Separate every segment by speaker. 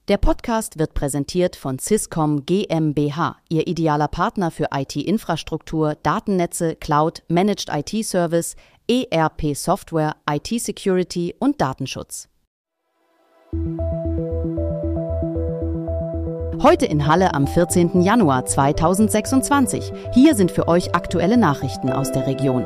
Speaker 1: Der Podcast wird präsentiert von Swisscom GmbH, Ihr idealer Partner für IT-Infrastruktur, Datennetze, Cloud, Managed IT-Service, ERP-Software, IT-Security und Datenschutz. Heute in Halle am 14. Januar 2026. Hier sind für euch aktuelle Nachrichten aus der Region.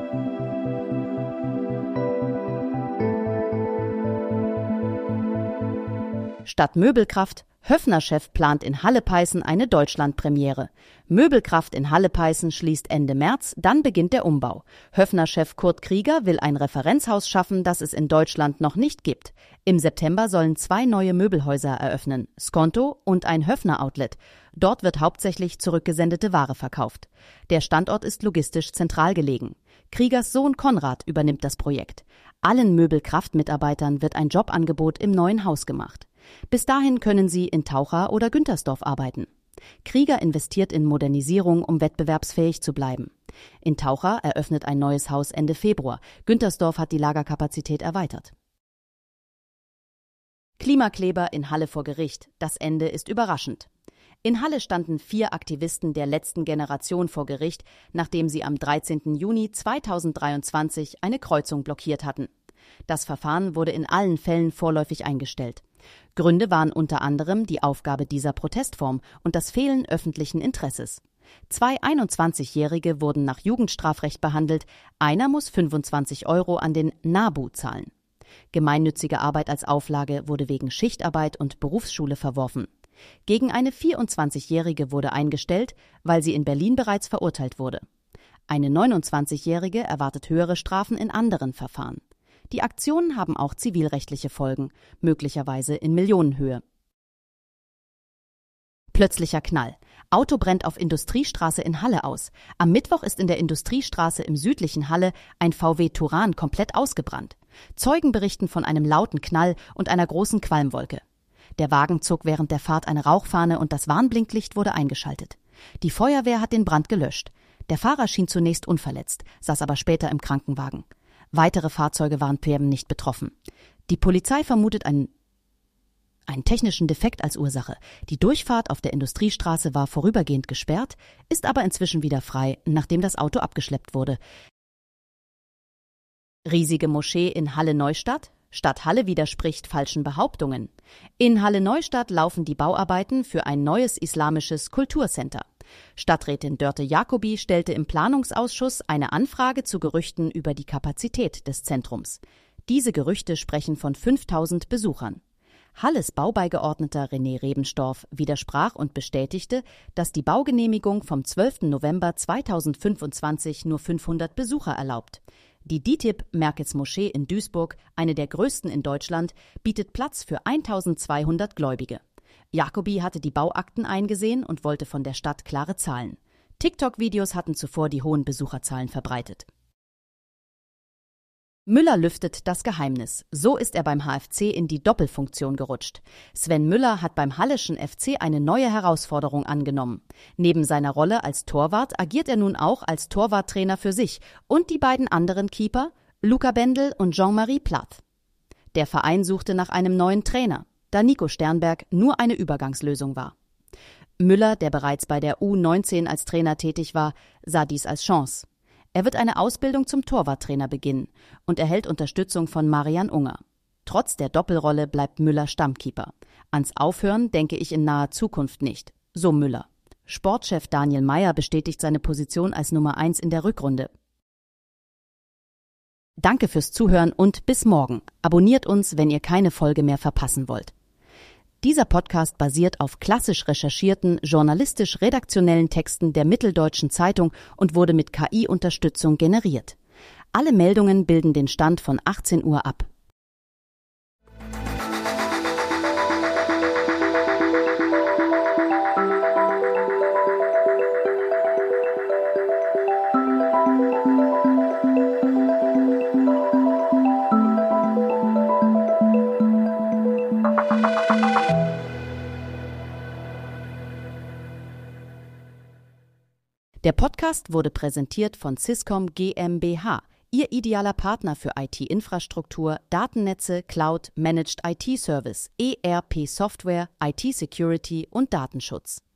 Speaker 1: Stadt Möbelkraft: Höffner-Chef plant in Halle-Peißen eine Deutschlandpremiere. Möbelkraft in Halle-Peißen schließt Ende März, dann beginnt der Umbau. Höffner-Chef Kurt Krieger will ein Referenzhaus schaffen, das es in Deutschland noch nicht gibt. Im September sollen 2 neue Möbelhäuser eröffnen, Skonto und ein Höffner-Outlet. Dort wird hauptsächlich zurückgesendete Ware verkauft. Der Standort ist logistisch zentral gelegen. Kriegers Sohn Konrad übernimmt das Projekt. Allen Möbelkraft-Mitarbeitern wird ein Jobangebot im neuen Haus gemacht. Bis dahin können sie in Taucher oder Güntersdorf arbeiten. Krieger investiert in Modernisierung, um wettbewerbsfähig zu bleiben. In Taucher eröffnet ein neues Haus Ende Februar. Güntersdorf hat die Lagerkapazität erweitert. Klimakleber in Halle vor Gericht. Das Ende ist überraschend. In Halle standen 4 Aktivisten der letzten Generation vor Gericht, nachdem sie am 13. Juni 2023 eine Kreuzung blockiert hatten. Das Verfahren wurde in allen Fällen vorläufig eingestellt. Gründe waren unter anderem die Aufgabe dieser Protestform und das Fehlen öffentlichen Interesses. 2 21-Jährige wurden nach Jugendstrafrecht behandelt, einer muss 25 € an den NABU zahlen. Gemeinnützige Arbeit als Auflage wurde wegen Schichtarbeit und Berufsschule verworfen. Gegen eine 24-Jährige wurde eingestellt, weil sie in Berlin bereits verurteilt wurde. Eine 29-Jährige erwartet höhere Strafen in anderen Verfahren. Die Aktionen haben auch zivilrechtliche Folgen, möglicherweise in Millionenhöhe. Plötzlicher Knall. Auto brennt auf Industriestraße in Halle aus. Am Mittwoch ist in der Industriestraße im südlichen Halle ein VW Touran komplett ausgebrannt. Zeugen berichten von einem lauten Knall und einer großen Qualmwolke. Der Wagen zog während der Fahrt eine Rauchfahne und das Warnblinklicht wurde eingeschaltet. Die Feuerwehr hat den Brand gelöscht. Der Fahrer schien zunächst unverletzt, saß aber später im Krankenwagen. Weitere Fahrzeuge waren per nicht betroffen. Die Polizei vermutet einen technischen Defekt als Ursache. Die Durchfahrt auf der Industriestraße war vorübergehend gesperrt, ist aber inzwischen wieder frei, nachdem das Auto abgeschleppt wurde. Riesige Moschee in Halle-Neustadt? Stadt Halle widerspricht falschen Behauptungen. In Halle-Neustadt laufen die Bauarbeiten für ein neues islamisches Kulturcenter. Stadträtin Dörte Jacobi stellte im Planungsausschuss eine Anfrage zu Gerüchten über die Kapazität des Zentrums. Diese Gerüchte sprechen von 5000 Besuchern. Halles Baubeigeordneter René Rebenstorf widersprach und bestätigte, dass die Baugenehmigung vom 12. November 2025 nur 500 Besucher erlaubt. Die DİTİB Merkez Moschee in Duisburg, eine der größten in Deutschland, bietet Platz für 1200 Gläubige. Jacobi hatte die Bauakten eingesehen und wollte von der Stadt klare Zahlen. TikTok-Videos hatten zuvor die hohen Besucherzahlen verbreitet. Müller lüftet das Geheimnis. So ist er beim HFC in die Doppelfunktion gerutscht. Sven Müller hat beim Halleschen FC eine neue Herausforderung angenommen. Neben seiner Rolle als Torwart agiert er nun auch als Torwarttrainer für sich und die beiden anderen Keeper, Luca Bendel und Jean-Marie Plath. Der Verein suchte nach einem neuen Trainer, da Nico Sternberg nur eine Übergangslösung war. Müller, der bereits bei der U19 als Trainer tätig war, sah dies als Chance. Er wird eine Ausbildung zum Torwarttrainer beginnen und erhält Unterstützung von Marian Unger. Trotz der Doppelrolle bleibt Müller Stammkeeper. Ans Aufhören denke ich in naher Zukunft nicht, so Müller. Sportchef Daniel Meyer bestätigt seine Position als Nummer 1 in der Rückrunde. Danke fürs Zuhören und bis morgen. Abonniert uns, wenn ihr keine Folge mehr verpassen wollt. Dieser Podcast basiert auf klassisch recherchierten, journalistisch-redaktionellen Texten der Mitteldeutschen Zeitung und wurde mit KI-Unterstützung generiert. Alle Meldungen bilden den Stand von 18 Uhr ab. Der Podcast wurde präsentiert von Swisscom GmbH, Ihr idealer Partner für IT-Infrastruktur, Datennetze, Cloud, Managed IT-Service, ERP-Software, IT-Security und Datenschutz.